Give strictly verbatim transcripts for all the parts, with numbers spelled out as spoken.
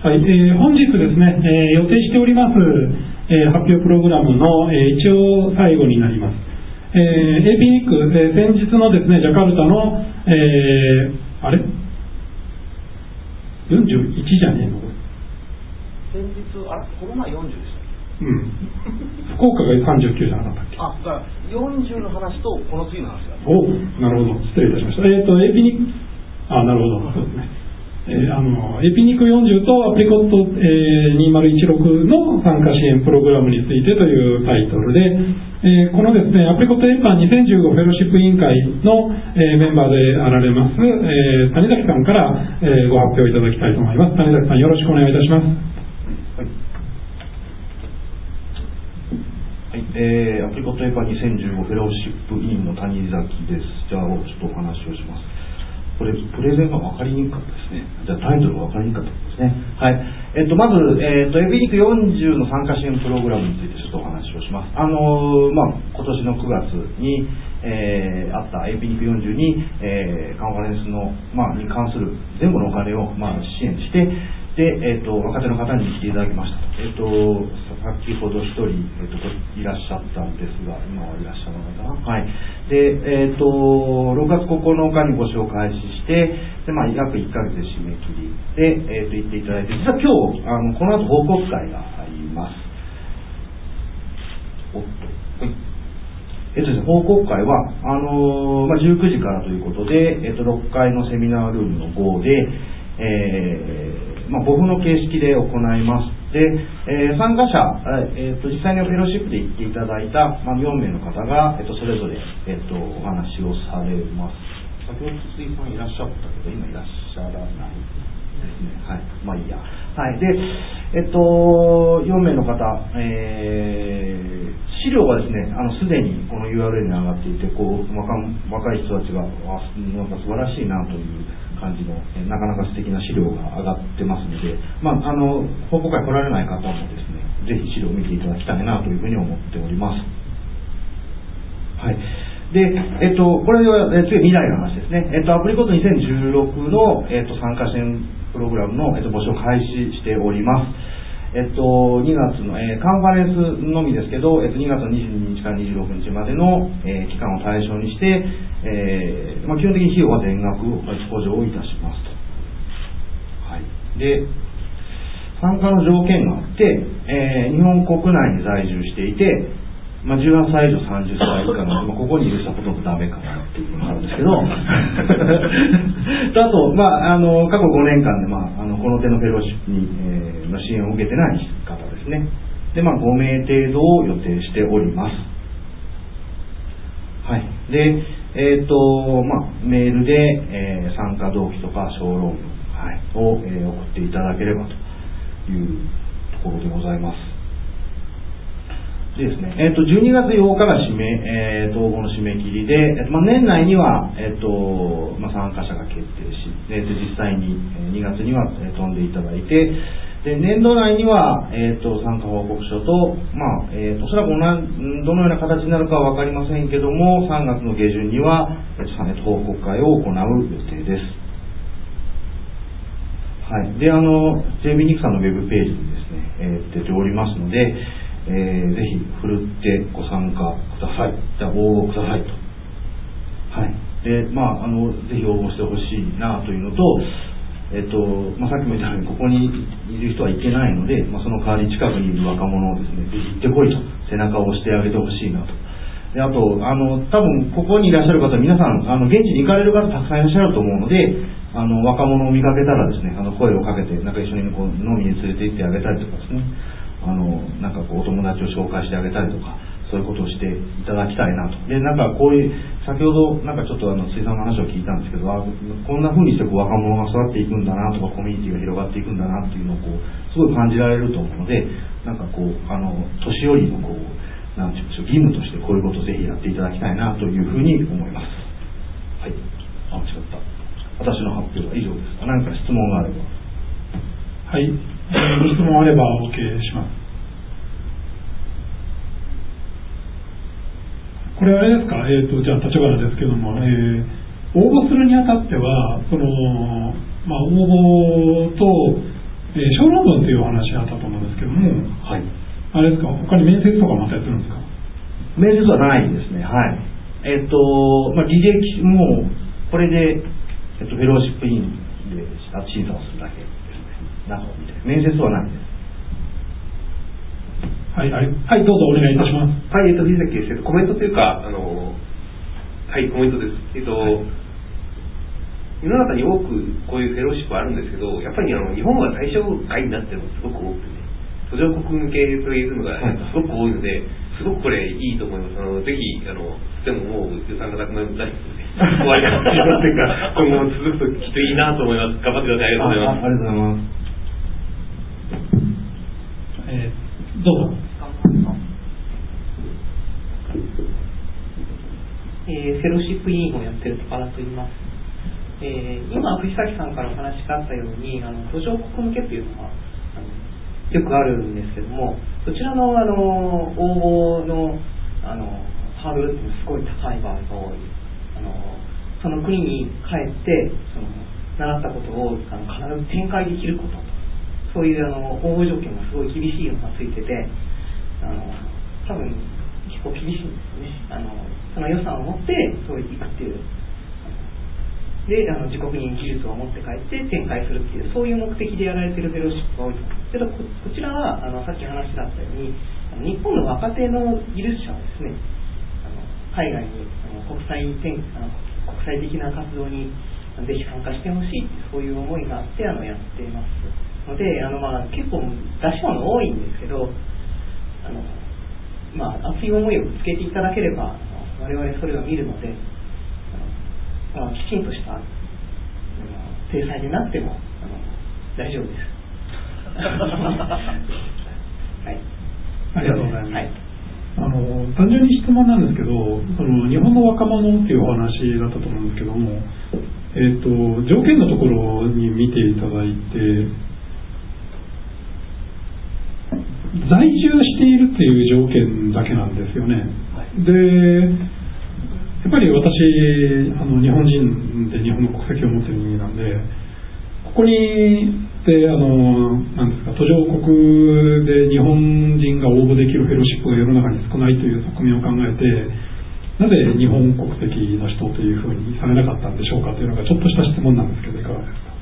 はい、えー、本日ですね、えー、予定しております、えー、発表プログラムの、えー、一応最後になります。えー、エーピーニック、えー、先日のですね、ジャカルタの、えー、あれよんじゅういちじゃねえの先日、あれこの前よんじゅうでしたっけ？ うん。福岡がさんじゅうきゅうじゃなかったっけ？ あ、だからよんじゅうの話とこの次の話が。 お、なるほど。失礼いたしました。えっ、ー、と、エーピーニック、あ、なるほど。そうですね。えー、あのエピニックよんじゅうとアプリコット、えー、にせんじゅうろくの参加支援プログラムについてというタイトルで、えー、このですねアプリコットエンパンにせんじゅうごフェローシップ委員会の、えー、メンバーであられます、えー、谷崎さんから、えー、ご発表いただきたいと思います。谷崎さん、よろしくお願いいたします。 はい、えー、アプリコットエンパンにせんじゅうごフェローシップ委員の谷崎です。じゃあちょっとお話をします。これプレゼンが分かりにくかったですね。じゃあタイトルが分かりにくかったですね。はい。えっとまず、えっとエピニックよんじゅうの参加支援プログラムについてちょっとお話をします。あのー、まあ今年のくがつに、えー、あったエピニックよんじゅうに、えー、カンファレンスのまあに関する全部のお金をまあ支援して。で、えー、と若手の方に来ていただきました。えー、と先ほど一人、えー、といらっしゃったんですが、今はいらっしゃらないかな。はい。で、えー、とろくがつここのかにご紹介してで、まあ、約いっかげつで締め切りで、えー、と言っていただいて、実は今日あのこの後報告会があります。おっと、はい。えっとですね、報告会はあのーまあ、じゅうくじからということで、えっとろっかいのセミナールームのごで、えーまあ、ボフの形式で行います。で、えー、参加者、えー、と実際にフェローシップで行っていただいた、まあ、よんめいの方が、えー、とそれぞれ、えー、とお話をされます。先ほど筒井さんいらっしゃったけど今いらっしゃらないですね。はい、まあいいや。はい。で、えっ、ー、とよんめいの方、えー、資料がですね、あのすでにこの ユーアールエル に上がっていて、こう 若, 若い人たちがあなんか素晴らしいなという感じの、えー、なかなか素敵な資料が上がってますので、まあ、あの報告会来られない方もですね、ぜひ資料を見ていただきたいなというふうに思っております。はい。で、えっと、これは、えー、次未来の話ですね。えっと、アプリコットにせんじゅうろくの、えっと、参加支援プログラムの、えっと、募集を開始しております。えっと、にがつの、えー、カンファレンスのみですけど、えっと、にがつのにじゅうににちからにじゅうろくにちまでの、えー、期間を対象にして、えーまあ、基本的に費用は全額補助をいたしますと。はい。で、参加の条件があって、えー、日本国内に在住していて、まあ、じゅうはっさい以上さんじゅっさい以下の、まあ、ここにいる人はほとんどダメかなっていうのがあるんですけどあと、まあ、あの過去ごねんかんで、まあ、あのこの手のフェローシップに、えーまあ、支援を受けてない方ですね。で、まあ、ごめい程度を予定しております。はい。で、えっ、ー、と、まあ、メールで、えー、参加動機とか小論文、はい、を、えー、送っていただければというところでございます。でですね、えー、とじゅうにがつようかが締め、えー、応募の締め切りで、えーとまあ、年内には、えーとまあ、参加者が決定し、えー、と実際ににがつには、えー、飛んでいただいて、で年度内には、えー、と参加報告書と、まあえー、とおそらくどのような形になるかは分かりませんけども、さんがつの下旬には、えー、と報告会を行う予定です。はい、であの ジェイビー ニックさんのウェブページにですね、えー、出ておりますので、えー、ぜひふるってご参加ください。じゃあ応募くださいと。はい。で、まああのぜひ応募してほしいなというのと、えっとまあさっきも言ったようにここにいる人はいけないので、まあその代わり近くにいる若者をですね、ぜひ行ってこいと背中を押してあげてほしいなと。であとあの多分ここにいらっしゃる方皆さんあの現地に行かれる方たくさんいらっしゃると思うので、あの若者を見かけたらですね、あの声をかけてなんか一緒にこう飲みに連れて行ってあげたりとかですね。あのなんかこうお友達を紹介してあげたりとかそういうことをしていただきたいなと。でなんかこういう先ほどなんかちょっとあの水産の話を聞いたんですけど、あこんな風にしてこう若者が育っていくんだなとかコミュニティが広がっていくんだなっていうのをこうすごい感じられると思うので、なんかこうあの年寄りのこうなんていうんでしょう義務としてこういうことをぜひやっていただきたいなというふうに思います。はい。あ違った。私の発表は以上です。何か質問があれば。 はい。ご質問あれば OK します。これあれですか、えーと、じゃあ立花ですけども、えー、応募するにあたってはその、まあ、応募とえー、小論文というお話あったと思うんですけども、 はい、 あれですか、他に面接とかまたやってるんですか？ 面接はないですね。はい。えっと、まあ、履歴もこれで、えっと、フェローシップインで審査をするだけですね。中を見て面接はないです。 はい、はい、はい、どうぞお願いいたします。 はい、えっと、藤崎です。コメントというか、あの、はい、コメントです。えっと、はい、世の中に多くこういうフェローシップあるんですけど、やっぱりあの日本が対象外になってるのがすごく多くてね、途上国向けというのがすごく多いので、すごくこれいいと思います。あのぜひ、あの、でももう予算がなくなりますので、終わりが始まっていうか、今後も続くときっといいなと思います。頑張ってください。ありがとうございます。 ありがとうございます。 えー、どうぞ。 えー、フェローシップ委員をやっている高田と言います。えー、今藤崎さんからお話があったように、あの途上国向けというのはあのよくあるんですけども、そちらの、あの応募の、あのハードルっていうのはすごい高い場合が多い。あのその国に帰ってその習ったことをあの必ず展開できることと、そういうあの応募条件がすごい厳しいのがついてて、あの多分結構厳しいんですよね。あのその予算を持ってそういくっていう、であの自国に技術を持って帰って展開するっていう、そういう目的でやられているフェローシップが多いと思うんですけど、こ, こちらはあのさっき話があったように、あの日本の若手の技術者はですね、あの海外にあの国際展あの国際的な活動にぜひ参加してほしい、そういう思いがあってあのやっていますので、あの、まあ、結構出し物多いんですけど、あの、まあ、熱い思いをぶつけていただければ我々それを見るので、あの、まあ、きちんとしたあの体裁になってもあの大丈夫ですはい、 ありがとうございます。 はい、 あの単純に質問なんですけど、その日本の若者っていうお話だったと思うんですけども、えーと、条件のところに見ていただいて、在住しているっていう条件だけなんですよね。はい、でやっぱり私あの日本人で日本の国籍を持っている人間なんで、ここにであのなんですか、途上国で日本人が応募できるフェローシップが世の中に少ないという側面を考えて、なぜ日本国籍の人というふうにされなかったんでしょうかというのがちょっとした質問なんですけど、いかがですか？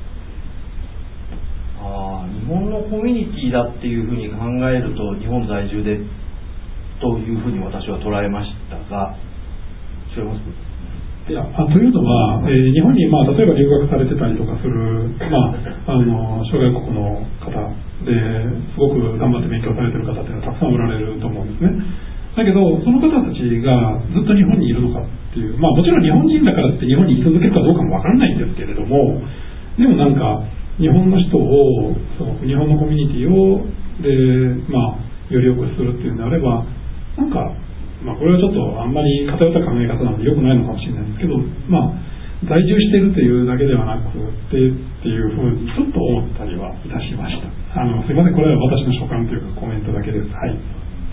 あ、日本のコミュニティだっていうふうに考えると、日本在住でというふうに私は捉えましたが、違います？ いや、あというのは、えー、日本に、まあ、例えば留学されてたりとかする、まあ、あの諸外国の方ですごく頑張って勉強されてる方っていうのはたくさんおられると思うんですね。だけどその方たちがずっと日本にいるのかっていう、まあ、もちろん日本人だからって日本に居続けるかどうかもわからないんですけれども、でもなんか日本の人をその日本のコミュニティをで、まあ、より良くするっていうんであれば、なんかまあ、これはちょっとあんまり偏った考え方なので良くないのかもしれないんですけど、まあ、在住しているというだけではなくてっていうふうにちょっと思ったりはいたしました。あのすいません、これは私の所感というかコメントだけです。はい。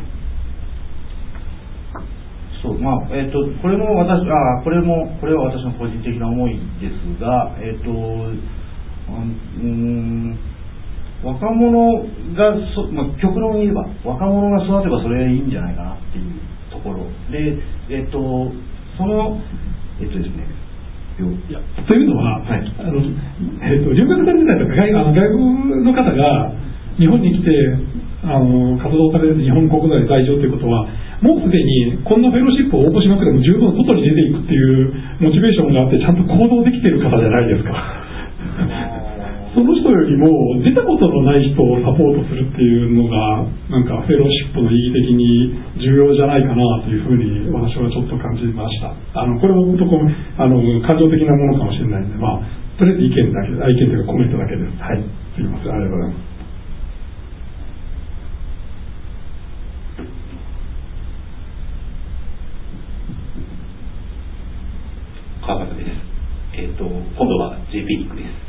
そう、まあえー、とこれも私あこれもこれは私の個人的な思いですが、えっ、ー、とうん若者がそ、まあ、極論に言えば若者が育てばそれでいいんじゃないかなっていうところで、えっと、その、えっとですね、 いやというのは、はい、あのえっと、留学されてたりとか、外、あの外国の方が日本に来てあの活動されて日本国内で在住ということは、もうすでにこんなフェローシップを応募しなくても十分外に出ていくっていうモチベーションがあって、ちゃんと行動できている方じゃないですか。その人よりも出たことのない人をサポートするっていうのがなんかフェローシップの意義的に重要じゃないかなというふうに私はちょっと感じました。あのこれも本当あの感情的なものかもしれないので、まあとりあえず意見だけ意見というかコメントだけです。はい、すみません、ありがとうございます。 川端です。えー、と今度は ジェーピー リンクです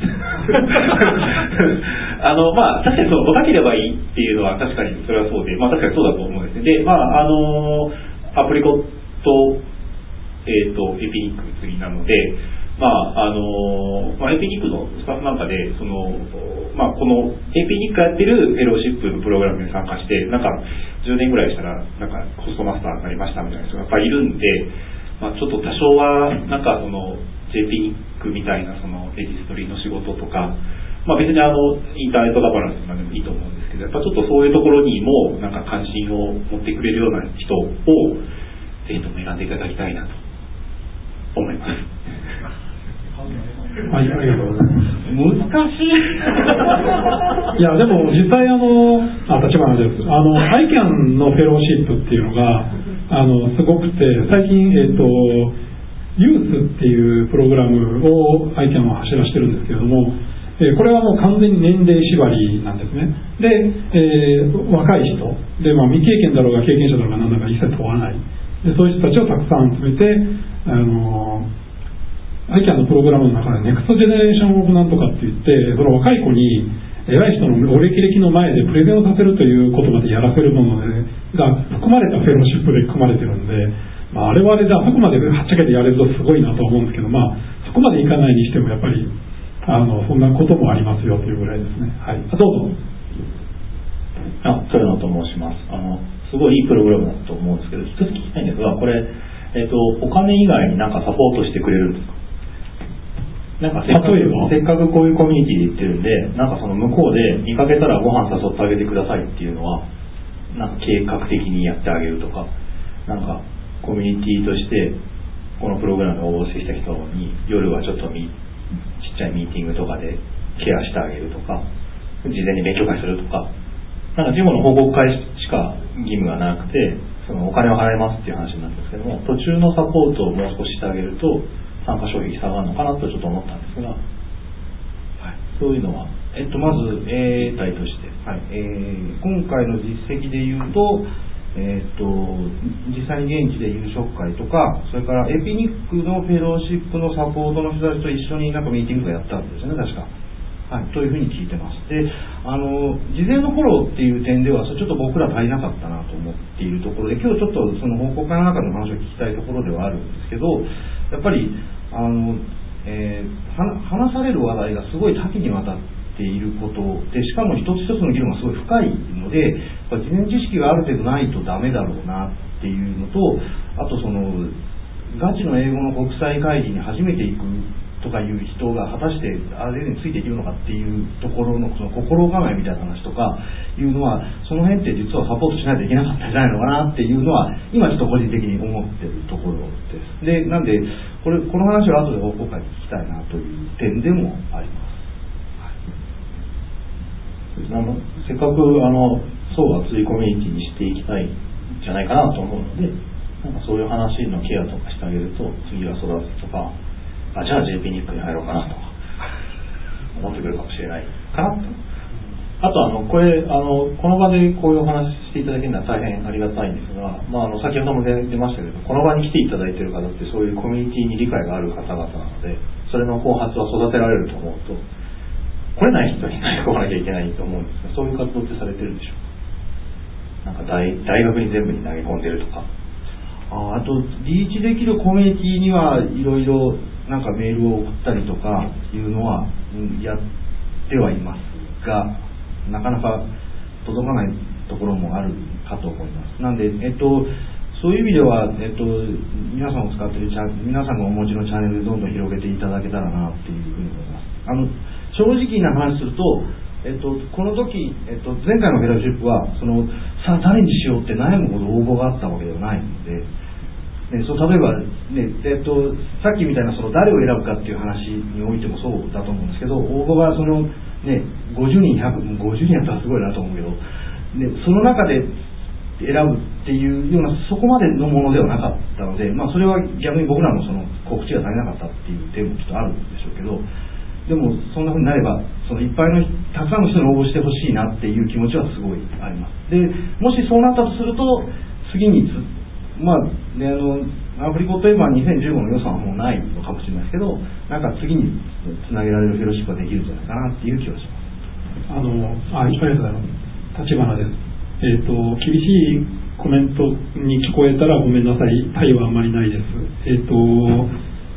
あの、まあ、確かにその高ければいいっていうのは確かにそれはそうで、まあ、確かにそうだと思うんですね。で、まあ、あのアプリコット、えー、と ジェーピー リンク次なので、 まああのまあ、エーピーニックのスタッフなんかでその、まあ、この エーピーニックやってるフェローシップのプログラムに参加してなんかじゅうねんぐらいしたらなんかホストマスターになりましたみたいな人がやっぱりいるんで、まあ、ちょっと多少はなんかその ジェーピーニックみたいなそのレジストリの仕事とか、まあ、別にあのインターネットガバナンスとかでもいいと思うんですけど、やっぱちょっとそういうところにもなんか関心を持ってくれるような人をぜひとも選んでいただきたいなと思います。 はい、ありがとうございます。 難しい。 いや、でも実際あの、あ、立花です。あの、アイキャンのフェローシップっていうのが、あの、すごくて、最近、えっと、ユースっていうプログラムをアイキャンは走らせてるんですけれども、えー、これはもう完全に年齢縛りなんですね。で、えー、若い人で、まあ、未経験だろうが経験者だろうが何だか一切問わないで、そういう人たちをたくさん集めて、あのアイキャンのプログラムの中でネクストジェネレーションオブなんとかって言って、その若い子に偉い人のお歴々の前でプレゼンをさせるということまでやらせるものでが含まれたフェローシップで組まれてるんで、まあ、あれはあれであそこまではっちゃけてやれるとすごいなと思うんですけど、まあ、そこまでいかないにしてもやっぱりあのそんなこともありますよというぐらいですね。はい、どうぞ。 あ、豊野と申します。あのすごいいいプログラムだと思うんですけど、一つ聞きたいんですが、これ、えっと、お金以外になんかサポートしてくれるんですか？なんかせっかくせっかくこういうコミュニティで行ってるんで、なんかその向こうで見かけたらご飯誘ってあげてくださいっていうのは、なんか計画的にやってあげるとか、なんかコミュニティとしてこのプログラムに応募してきた人に夜はちょっとみちっちゃいミーティングとかでケアしてあげるとか、事前に勉強会するとか、なんか事務の報告会しか義務がなくて、そのお金を払いますっていう話なんですけども、途中のサポートをもう少ししてあげると参加障壁下がるのかなとちょっと思ったんですが、はい、そういうのは、 えっと、まず、えー、体として、はいえー、今回の実績でいうと、えー、っと実際に現地で夕食会とか、それからエピニックのフェローシップのサポートの人たちと一緒になんかミーティングとかやったんですよね、確か。はい、というふうに聞いてます。で、あの事前のフォローっていう点ではちょっと僕ら足りなかったなと思っているところで、今日ちょっとその報告会の中の話を聞きたいところではあるんですけど、やっぱりあの、えー、話される話題がすごい多岐にわたっていることで、しかも一つ一つの議論がすごい深いので、やっぱ事前知識がある程度ないとダメだろうなっていうのと、あとそのガチの英語の国際会議に初めて行くとかいう人が果たしてあれについていけるのかっていうところのその心構えみたいな話とかいうのは、その辺って実はサポートしないといけなかったんじゃないのかなっていうのは今ちょっと個人的に思ってるところです。で、なんでこれこの話は後で報告会で聞きたいなという点でもあります。 あのせっかくあのそう熱いコミュニティにしていきたいんじゃないかなと思うので、なんかそういう話のケアとかしてあげると次は育つとか、あ、じゃあ ジェーピー ニックに入ろうかなとか思ってくるかもしれないかなと。あとあのこれあのこの場でこういうお話していただけるのは大変ありがたいんですが、まあ、あの先ほども出ましたけど、この場に来ていただいている方ってそういうコミュニティに理解がある方々なので、それの後発は育てられると思うと、来れない人に投げ込まなきゃいけないと思うんですが、そういう活動ってされてるんでしょうか？なんか 大, 大学に全部に投げ込んでるとか。 あ, あとリーチできるコミュニティにはいろいろなんかメールを送ったりとかいうのは、うん、やってはいますが、なかなか届かないところもあるかと思います。なんで、えっと、そういう意味では、えっと、皆さんを使っているチャ皆さんがお持ちのチャンネルでどんどん広げていただけたらなっていうふうに思います。あの正直な話すると、えっと、この時、えっと、前回のフェローシップはそのさあ誰にしようって悩むほど応募があったわけではないので、ね、そう例えば、ねえっと、さっきみたいなその誰を選ぶかっていう話においてもそうだと思うんですけど、応募がその、ね、ごじゅうにんひゃくごじゅうにんやったらすごいなと思うけど、ね、その中で選ぶっていうようなそこまでのものではなかったので、まあ、それは逆に僕らのその告知が足りなかったっていう点もちょっとあるんでしょうけど、でもそんな風になればそのいっぱいのたくさんの人に応募してほしいなっていう気持ちはすごいあります。でもしそうなったとすると次につまあね、あのアプリコットエヴァにせんじゅうごの予算はもうないのかもしれないですけど、なんか次につなげられるフェローシップができるんじゃないかなっていう気がします。 あのあありがとうございます。立花です。えっ、ー、と厳しいコメントに聞こえたらごめんなさい。対はあまりないです。えっ、ー、と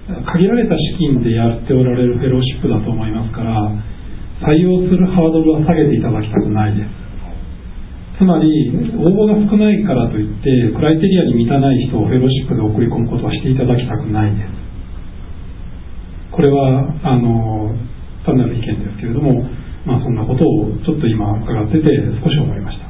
限られた資金でやっておられるフェローシップだと思いますから、採用するハードルは下げていただきたくないです。つまり応募が少ないからといってクライテリアに満たない人をフェローシップで送り込むことはしていただきたくないです。これはあの単なる意見ですけれども、まあ、そんなことをちょっと今伺ってて少し思いました。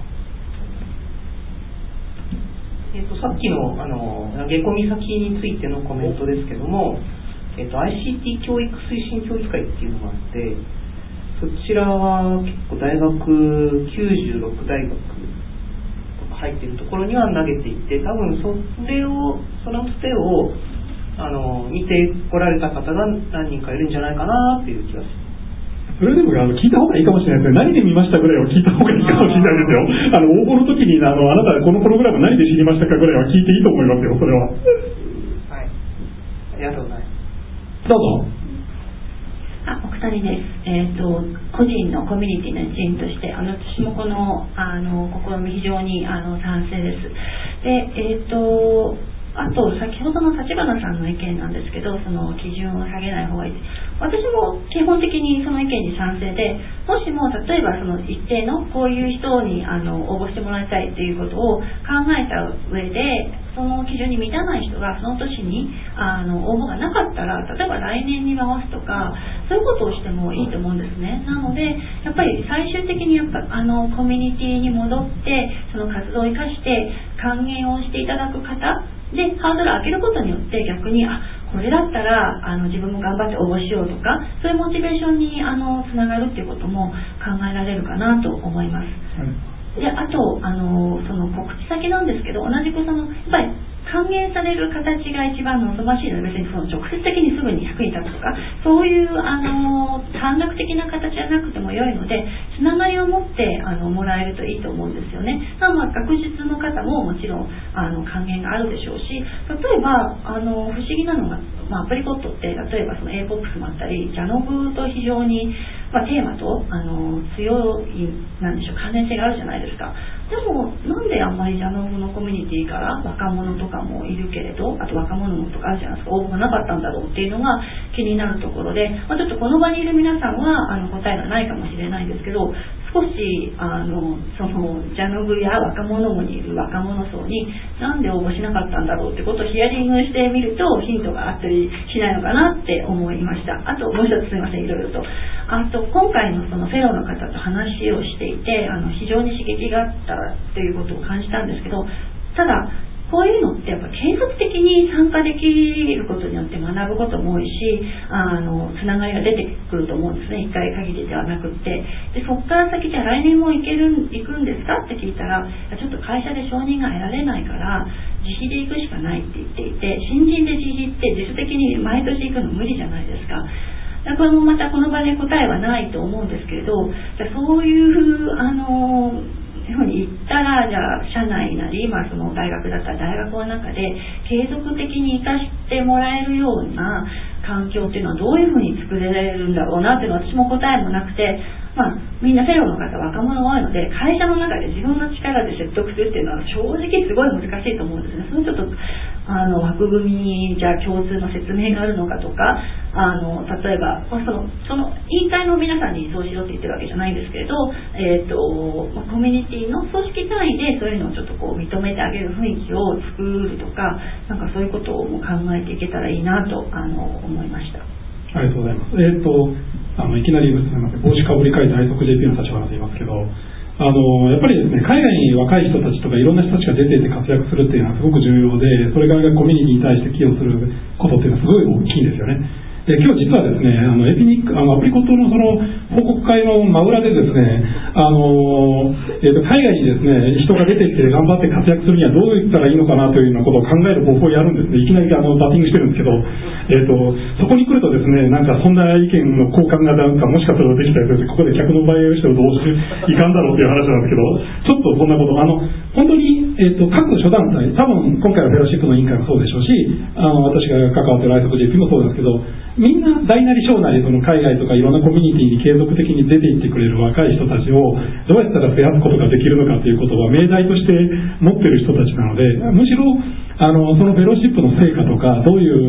えー、とさっきの、あの投げ込み先についてのコメントですけども、えー、と アイシーティー 教育推進協議会っていうのがあって、そちらは結構大学きゅうじゅうろく大学とか入っているところには投げていて、多分それをそのつてをあの見てこられた方が何人かいるんじゃないかなっていう気がします。 それでもあの聞いた方がいいかもしれないですね。何で見ましたぐらいは聞いた方がいいかもしれないですよ。あの応募の時にあのあなたこのプログラム何で知りましたかぐらいは聞いていいと思いますよ。それは。 はい。ありがとうございます。 どうぞ。 あ、お二人です。えっ、ー、と個人のコミュニティの一員として、あの私もこのあの試み非常にあの賛成です。で、えっ、ー、と。あと先ほどの立花さんの意見なんですけど、その基準を下げない方がいい。私も基本的にその意見に賛成で、もしも例えばその一定のこういう人にあの応募してもらいたいっていうことを考えた上で、その基準に満たない人がその年にあの応募がなかったら、例えば来年に回すとか、そういうことをしてもいいと思うんですね。なのでやっぱり最終的にやっぱあのコミュニティに戻って、その活動を生かして還元をしていただく方でハードルを上げることによって、逆にあこれだったらあの自分も頑張って応募しようとか、そういうモチベーションにあのつながるっていうことも考えられるかなと思います。はい、であとあのその告知先なんですけど、同じくそのやっぱり還元される形が一番望ましいので、別にその直接的にすぐに役に立つとか、そういうあの短絡的な形じゃなくても良いので、つながりを持ってあのもらえるといいと思うんですよね。まあ、学術の方ももちろんあの還元があるでしょうし、例えばあの不思議なのが、まあ、アプリコットって例えばその エーポップス もあったり、ジャノブと非常に、まあ、テーマとあの強いなんでしょう関連性があるじゃないですか。でもなんであんまりジャノブのコミュニティから若者とかもいるけれど、あと若者のとかあるじゃないですか、応募がなかったんだろうっていうのが気になるところで、まあ、ちょっとこの場にいる皆さんはあの答えがないかもしれないんですけど、少しあのそのジャノブや若者もにいる若者層になんで応募しなかったんだろうってことをヒアリングしてみるとヒントがあったりしないのかなって思いました。あともう一つすみません、いろいろとあと今回のそのフェローの方と話をしていて、あの非常に刺激があったっていうことを感じたんですけど、ただこういうのってやっぱ継続的に参加できることによって学ぶことも多いし、あのつながりが出てくると思うんですね。一回限りではなくって、でそこから先じゃあ来年も行ける行くんですかって聞いたら、ちょっと会社で承認が得られないから自費で行くしかないって言っていて、新人で自費って自主的に毎年行くの無理じゃないですか。これもまたこの場で答えはないと思うんですけれど、じゃあそういうあのふうに言ったら、じゃあ社内なり、まあ、その大学だったら大学の中で継続的に生かしてもらえるような環境っていうのはどういうふうに作れられるんだろうなっていうのは私も答えもなくて、まあ、みんなフェローの方若者が多いので、会社の中で自分の力で説得するっていうのは正直すごい難しいと思うんですね。そのちょっとあの枠組みにじゃあ共通の説明があるのかとか、あの例えばそのその委員会の皆さんにそうしろって言ってるわけじゃないんですけれど、えーとまあ、コミュニティの組織単位でそういうのをちょっとこう認めてあげる雰囲気を作るとか、なんかそういうことをも考えていけたらいいなとあの思いました。 ありがとうございます。えーとあのいきなりすみません、帽子かぶり替えて愛国 ジェーピー の立花と言いますけど、あのやっぱりですね、海外に若い人たちとかいろんな人たちが出ていて活躍するっていうのはすごく重要で、それがコミュニティに対して寄与することっていうのはすごい大きいんですよね。で今日実はですね、あのエピニックあのアプリコットのその報告会の真裏でですね、あの、えー、と海外にですね人が出てきて頑張って活躍するにはどういったらいいのかなというようなことを考える方法をやるんですね。いきなりあのバッティングしてるんですけど、えー、とそこに来るとですね、なんかそんな意見の交換がなんかもしかしたらできたりとか、ここで客の場合をしてもどうしていかんだろうという話なんですけど、ちょっとそんなことあの本当に、えー、と各諸団体、多分今回はフェローシップの委員会もそうでしょうし、あの私が関わっている愛国 ジェーピー もそうですけど、みんな大なり小なりその海外とかいろんなコミュニティに継続的に出ていってくれる若い人たちをどうやったら増やすことができるのかということは命題として持っている人たちなので、むしろあのそのフェローシップの成果とかどういう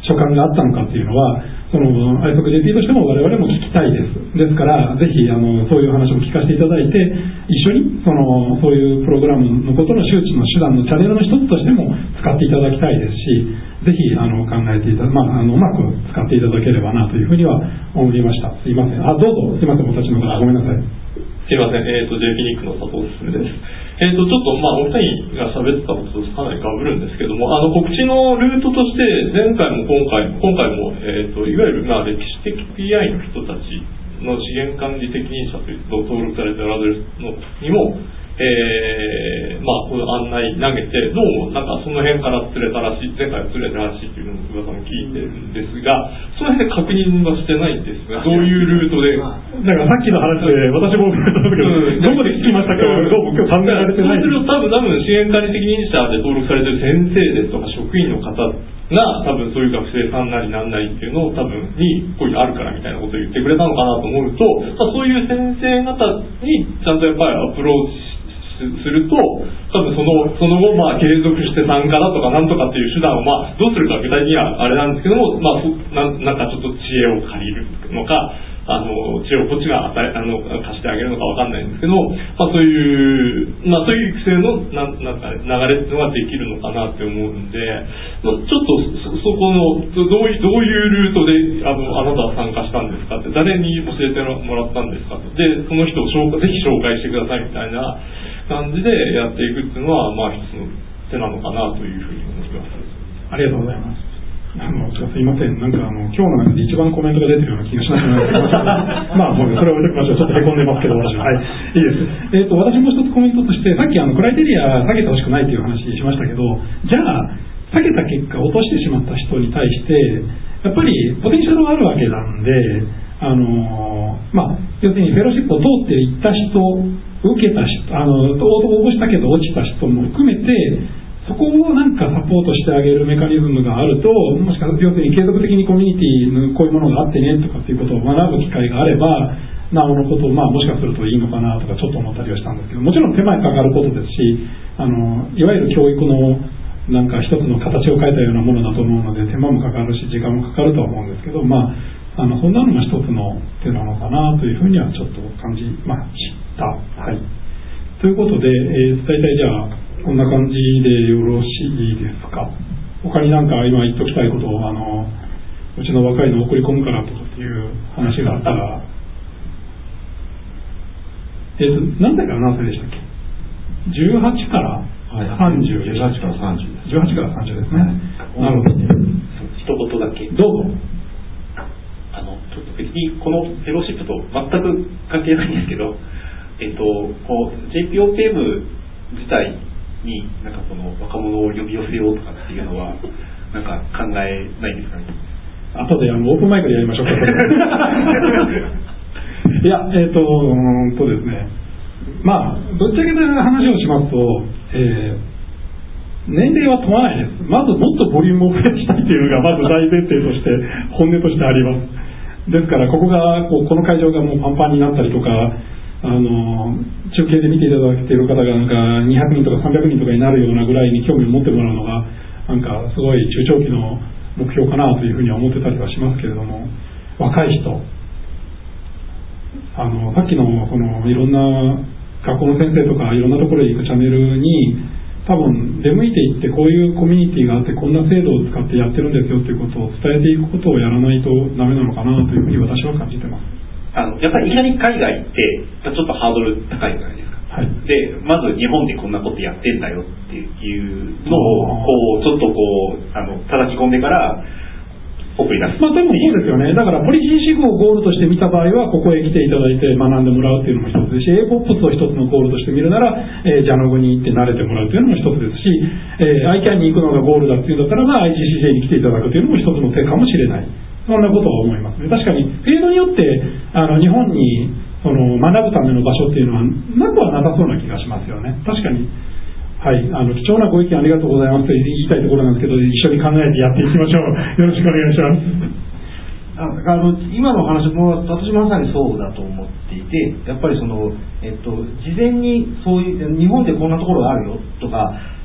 所感があったのかっていうのは、その アイソックジェーピー としても我々も聞きたいです。ですからぜひあのそういう話も聞かせていただいて、一緒にそのそういうプログラムのことの周知の手段のチャンネルの一つとしても使っていただきたいですし、ぜひあの考えていただ、まあ、あのうまく使っていただければなというふうには思いました。すいません。あ、どうぞ。すいません。お立ちの方ごめんなさい。 すいません。えっ、ー、と ジェーピー ニックの佐藤進です。えっ、ー、とちょっとまあお二人が喋ってたこととかなり被るんですけども、あの告知のルートとして前回も今回も今回もえっ、ー、といわゆるまあ歴史的 ピーアイ の人たちの資源管理責任者というと登録されているアドレスのにも。えー、まあこの案内投げて、どうもなんかその辺から釣れたらしい、前回釣れたらしいっていうのも噂も聞いてるんですが、その辺で確認はしてないんですが、どういうルートで。 だからさっきの話で私も思ったんだけど、どこで聞きましたか、どうも今日考えられてない。 そうすると多分多分資源管理責任者で登録されてる先生ですとか職員の方が多分そういう学生さんなりなんなりっていうのを多分にこういうのあるからみたいなことを言ってくれたのかなと思うと、まあ、そういう先生方にちゃんとやっぱりアプローチすると、多分そのその後まあ継続して参加だとかなんとかっていう手段をまあどうするか具体的にはあれなんですけども、まあななんかちょっと知恵を借りるのか、あの知恵をこっちが与えあの貸してあげるのかわかんないんですけど、まあそういうまあそういう育成のななんか流れっていうのができるのかなって思うんで、まあ、ちょっと そ, そこのどういうどういうルートであのあなたは参加したんですかって、誰に教えてもらったんですかって、でその人を紹介ぜひ紹介してくださいみたいな感じでやっていくっていうのは、まあ一つの手なのかなというふうに思います。 ありがとうございます。あのすいません、なんかあの今日の中で一番コメントが出てるような気がしなくなりましたまあもうそれは置いときましょう。ちょっとへこんでますけど私は、はい、いいです。えっ、ー、と私も一つコメントとして、さっきあのクライテリア下げてほしくないという話しましたけど、じゃあ下げた結果落としてしまった人に対してやっぱりポテンシャルがあるわけなんで、あのまあ要するにフェローシップを通っていった人、受けた人、あの応募したけど落ちた人も含めて、そこをなんかサポートしてあげるメカニズムがあると、もしか要するに継続的にコミュニティのこういうものがあってねとかっていうことを学ぶ機会があれば、なおのことをまあもしかするといいのかなとかちょっと思ったりはしたんですけど、もちろん手間にかかることですし、あのいわゆる教育のなんか一つの形を変えたようなものだと思うので、手間もかかるし時間もかかるとは思うんですけど、まああのそんなのが一つの手なのかなというふうにはちょっと感じました。はい。ということで、えー、大体じゃあこんな感じでよろしいですか。他になんか今言っときたいことを、あのうちの若いのを送り込むからとかっていう話があったらえっと何歳から何歳でしたっけ。じゅうはちからさんじゅう、はい、じゅうはちからさんじゅうじゅうはちからさんじゅうですね、はい、なるほど。 一言だけどうぞ。 あのちょっと別にこのフェローシップと全く関係ないんですけど、えっとこう ジェーピーオーピーエム 自体になんかこの若者を呼び寄せようとかっていうのはなんか考えないんですかね。 後であのオープンマイクでやりましょうかいやえっ、ー、とうんとですね、まあぶっちゃけた話をしますと、えー、年齢は問わないです。まずもっとボリュームを増やしたいというのがまず大前提として本音としてあります。ですからここがこうこの会場がもうパンパンになったりとか、あの中継で見ていただいている方がなんかにひゃくにんとかさんびゃくにんとかになるようなぐらいに興味を持ってもらうのがなんかすごい中長期の目標かなというふうには思ってたりはしますけれども、若い人、あのさっきのそのいろんな学校の先生とかいろんなところへ行くチャンネルに多分出向いていって、こういうコミュニティがあってこんな制度を使ってやってるんですよということを伝えていくことをやらないとダメなのかなというふうに私は感じてます。 あのやっぱりいきなり海外ってちょっとハードル高いじゃないですか、はい、でまず日本でこんなことやってんだよっていうのをこうちょっとこうあの叩き込んでから送り出す。 まあでもそうですよね。だからポリシー思考をゴールとして見た場合はここへ来ていただいて学んでもらうっていうのも一つですし、エーポップスを一つのゴールとして見るなら、えー、ジャノグに行って慣れてもらうというのも一つですし、えー、アイキャンに行くのがゴールだっていうんだったらば アイジーシージェー に来ていただくというのも一つの手かもしれない。そんなことは思いますね。確かにフィールドによってあの日本にその学ぶための場所っていうのはなくはなさそうな気がしますよね。確かに、はい、あの貴重なご意見ありがとうございますと言いたいところなんですけど、一緒に考えてやっていきましょう。よろしくお願いしあます。 あの今の話も私まさにそうだと思っていて、やっぱりその、えっと、事前にそういう日本でこんなところがあるよとか、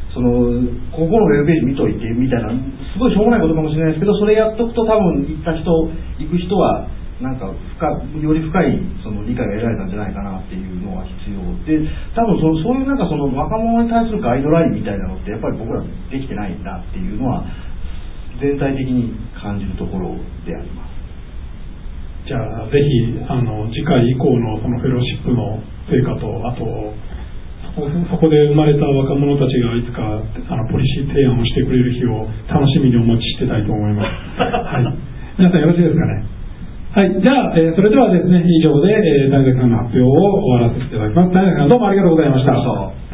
そのここのウェブページ見といてみたいな、すごいしょうもないことかもしれないですけど、それやっとくと多分行った人行く人はなんか深より深いその理解が得られたんじゃないかなっていうのは必要で、多分そそういうなんかその若者に対するガイドラインみたいなのってやっぱり僕らできてないんだっていうのは全体的に感じるところであります。 じゃあぜひあの次回以降のそのフェローシップの成果と、あとそこ、そこで生まれた若者たちがいつかあのポリシー提案をしてくれる日を楽しみにお待ちしてたいと思います。はい、皆さんよろしいですかね。はい、じゃあ、えー、それではですね、以上で、えー、谷崎さんの発表を終わらせていただきます。谷崎さんどうもありがとうございました。